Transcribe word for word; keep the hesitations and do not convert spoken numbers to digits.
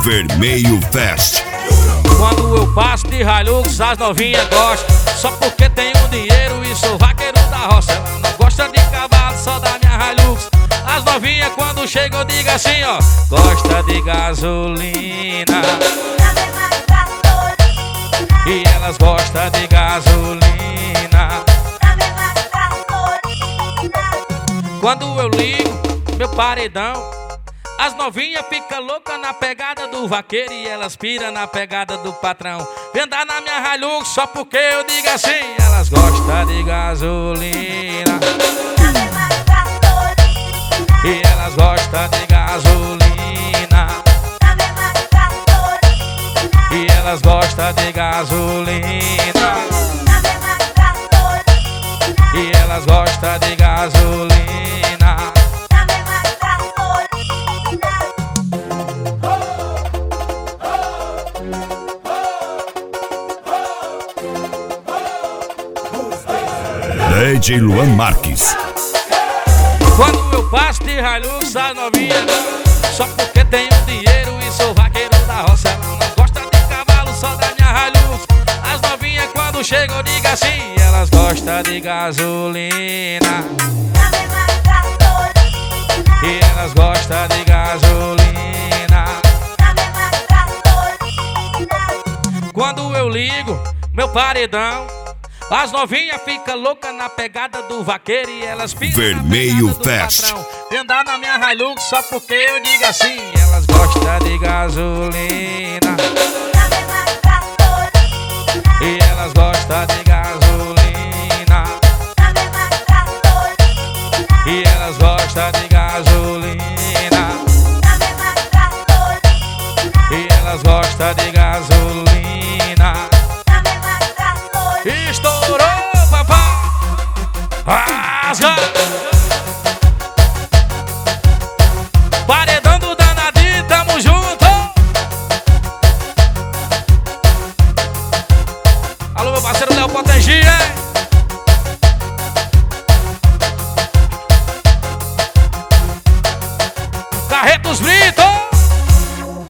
Vermelho Fest. Quando eu passo de Hilux, as novinhas gostam. Só porque tenho dinheiro e sou vaqueiro da roça. Ela não gosta de cavalo, só da minha Hilux. As novinhas quando chegam eu digo assim, ó: gosta de gasolina. E elas gostam de gasolina. Quando eu ligo meu paredão, as novinhas ficam loucas na pegada do vaqueiro e elas piram na pegada do patrão. Vem andar na minha Hilux só porque eu digo assim: elas gostam de gasolina. E elas gostam de gasolina. E elas gostam de gasolina. E elas gostam de gasolina. D J Luan Marques. Quando eu passo de Hilux, as novinhas só porque tenho dinheiro e sou vaqueiro da roça. Ela não gosta de cavalo, só da minha Hilux. As novinhas quando chegam eu digo assim: elas gostam de gasolina. E elas gostam de gasolina. Quando eu ligo meu paredão, as novinhas ficam loucas na pegada do vaqueiro e elas ficam Vermelho na pegada do Fest. patrão. Vem andar na minha Hilux só porque eu digo assim: elas gostam de gasolina. E elas gostam de gasolina. E elas gostam de gasolina. E elas gostam de gasolina. Estourou, papai! Rasga! Paredão do danadinho, tamo junto! Alô, meu parceiro Léo Potengi, hein?